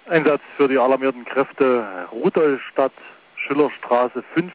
Einsatz für die alarmierten Kräfte Rudolstadt, Schillerstraße 5.